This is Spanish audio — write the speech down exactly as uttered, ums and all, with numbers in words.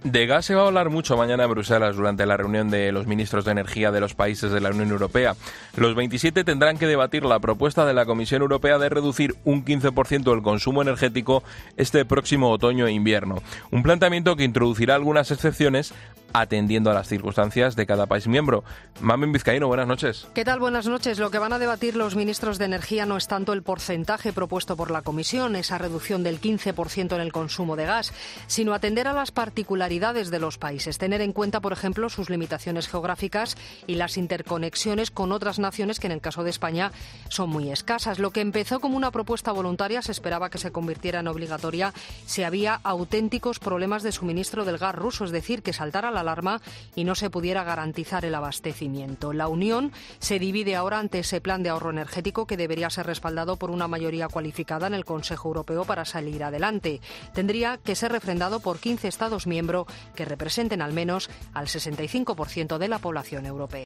De gas se va a hablar mucho mañana en Bruselas durante la reunión de los ministros de energía de los países de la Unión Europea. Los veintisiete tendrán que debatir la propuesta de la Comisión Europea de reducir un quince por ciento el consumo energético este próximo otoño e invierno. Un planteamiento que introducirá algunas excepciones atendiendo a las circunstancias de cada país miembro. Mamen Vizcaíno, buenas noches. ¿Qué tal? Buenas noches. Lo que van a debatir los ministros de Energía no es tanto el porcentaje propuesto por la Comisión, esa reducción del quince por ciento en el consumo de gas, sino atender a las particularidades de los países, tener en cuenta, por ejemplo, sus limitaciones geográficas y las interconexiones con otras naciones que en el caso de España son muy escasas. Lo que empezó como una propuesta voluntaria se esperaba que se convirtiera en obligatoria si había auténticos problemas de suministro del gas ruso, es decir, que saltara la alarma y no se pudiera garantizar el abastecimiento. La Unión se divide ahora ante ese plan de ahorro energético que debería ser respaldado por una mayoría cualificada en el Consejo Europeo para salir adelante. Tendría que ser refrendado por quince Estados miembros que representen al menos al sesenta y cinco por ciento de la población europea.